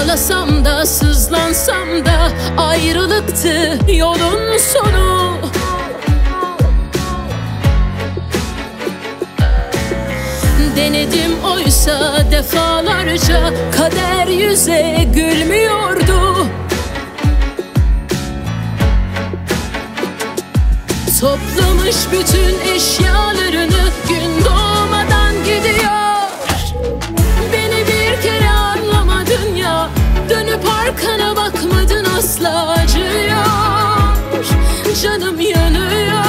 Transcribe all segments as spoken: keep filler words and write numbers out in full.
Ağlasam da sızlansam da ayrılıktı yolun sonu. Denedim oysa defalarca, kader yüze gülmüyordu. Toplamış bütün eşyalarını, gün doğmadan gidiyor. Beni bir kere anlamadın ya, dönüp arkana bakmadın, asla acıyor. Canım yanıyor.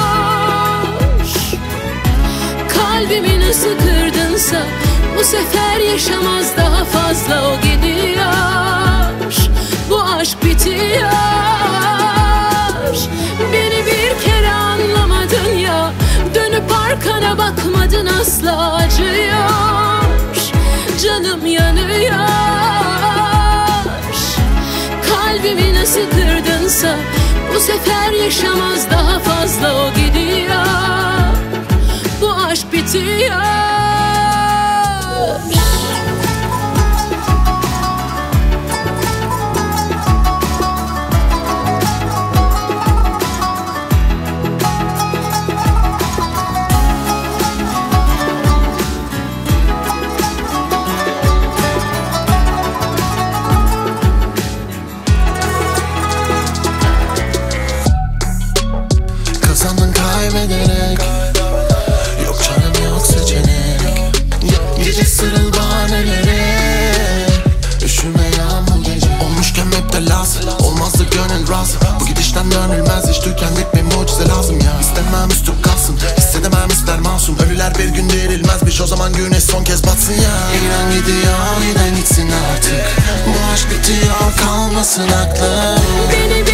Kalbimi nasıl kırdınsa bu sefer yaşamaz daha fazla, o gidiyor. Bu aşk bitiyor. Beni bir kere anlamadın ya, dönüp arkana bakmadın, asla acıyor. Canım yanıyor. Kalbimi nasıl kırdınsa bu sefer yaşamaz daha fazla, o gidiyor. Bu aşk bitiyor. Kazandın kaybederek, yok canım yok seçenek. Gece sırıl bahanelere, üşüme yağmur gece. Olmuşken müptelası, olmazdı gönül razı. Bu gidişten dönülmez, hiç tükendik bir mucize lazım ya. İstemem üstüm kalsın, hissedemem ister masum. Ölüler bir gün dirilmezmiş, o zaman güneş son kez batsın ya. İnan gidiyor, giden gitsin artık. Bu aşk bitiyor, kalmasın aklım. Beni